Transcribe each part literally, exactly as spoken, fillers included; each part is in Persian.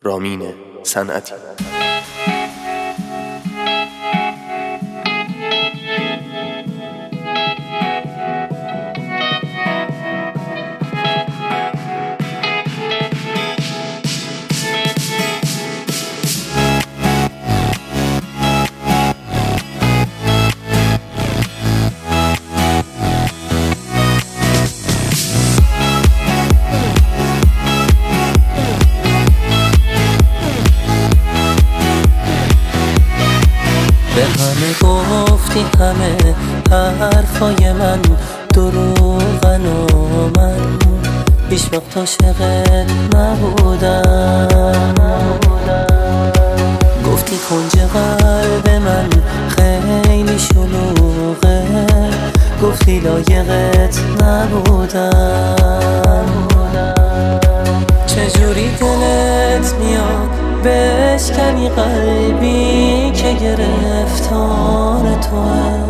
رامین صنعتی. به همه گفتی همه حرفای من دروغن و من هیچ وقت عاشقت نبودم. گفتی کنج قلب من خیلی شلوغه، گفتی لایقت نبودم. چجوری دلت میاد بشکنی قلبی که گرفتار توه؟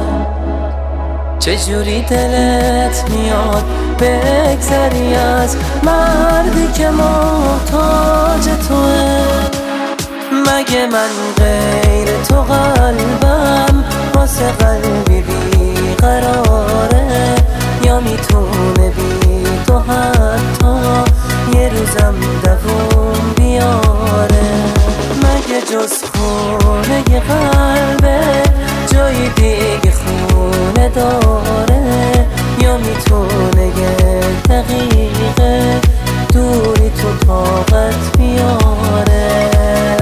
چجوری دلت میاد بگذری از مردی که محتاج توه؟ مگه من غیر تو قلبم واسه قلبی بیقراره، یا میتونه بی تو حتی یه روزم دووم بیاره؟ مگه جز خونه ی قلبه جای دیگه خونه داره، یا میتونه یه دقیقه دوری تو طاقت بیاره؟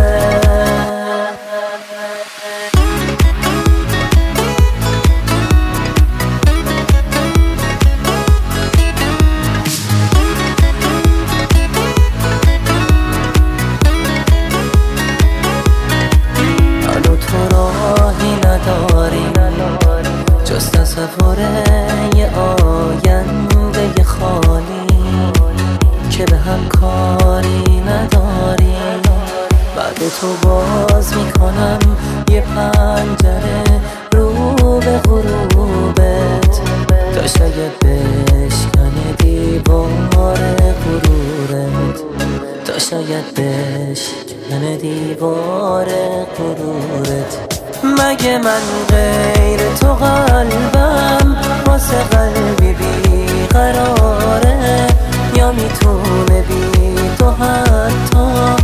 جز تصور یه آینده خالی که به هم کاری نداری. بعد تو باز میکنم یه پنجره رو به غروبت، تا شاید بشکنه دیوار غرورت، تا شاید بشکنه دیوار غرورت. مگه من غیر تو قلبم واسه قلبی بیقراره، یا میتونه بی تو حتی